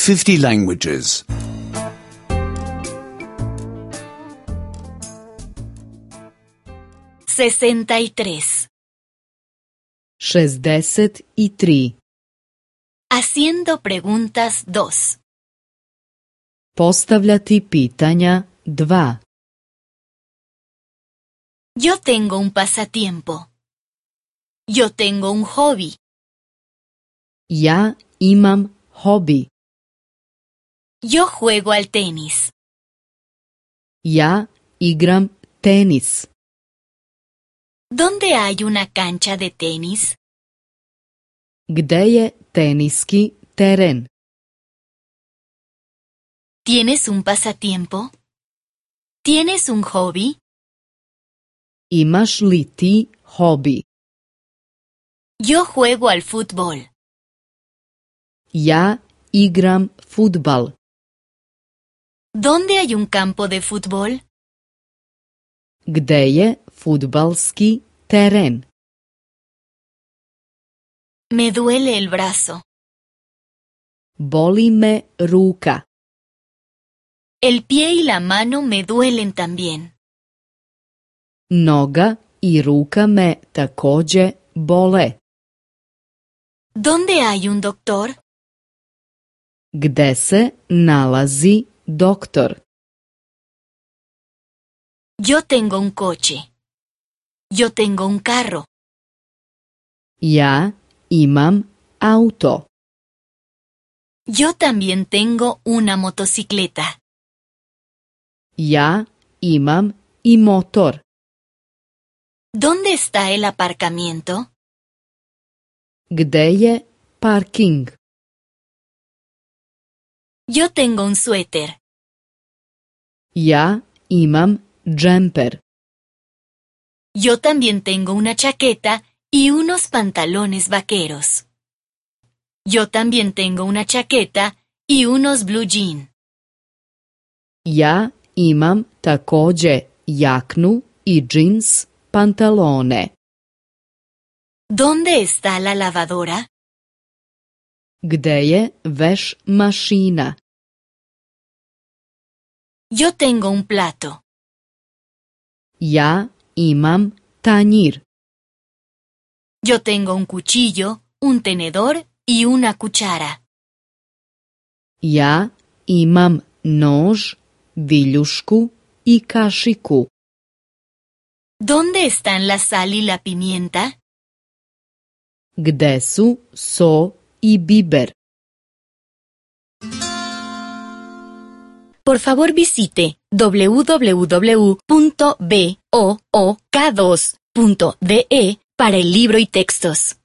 50 languages. 63. 63. Haciendo preguntas 2. Postavljati pitanja 2. Yo tengo un pasatiempo. Yo tengo un hobby. Ja imam hobi. Yo juego al tenis. Ja igram tenis. ¿Dónde hay una cancha de tenis? Gde je teniski teren? ¿Tienes un pasatiempo? ¿Tienes un hobby? Imaš li ti hobi? Yo juego al fútbol. Ja igram fudbal. ¿Dónde hay un campo de fútbol? Gde je fudbalski teren? Me duele el brazo. Boli me ruka. El pie y la mano me duelen también. Noga i ruka me takođe bole. ¿Dónde hay un doctor? Gde se nalazi doktor? Yo tengo un coche. Yo tengo un carro. Ja imam auto. Yo también tengo una motocicleta. Ja imam i motor. ¿Dónde está el aparcamiento? Gde je parking? Yo tengo un suéter. Ja imam džemper. Yo también tengo una chaqueta y unos pantalones vaqueros. Yo también tengo una chaqueta y unos blue jeans. Ja imam takođe jaknu i džins pantalone. ¿Dónde está la lavadora? Gde je veš mašina? Yo tengo un plato. Ja imam tanjir. Yo tengo un cuchillo, un tenedor y una cuchara. Ja imam nož, viljušku i kašiku. ¿Dónde están la sal y la pimienta? Gde su so i biber? Por favor visite www.book2.de para el libro y textos.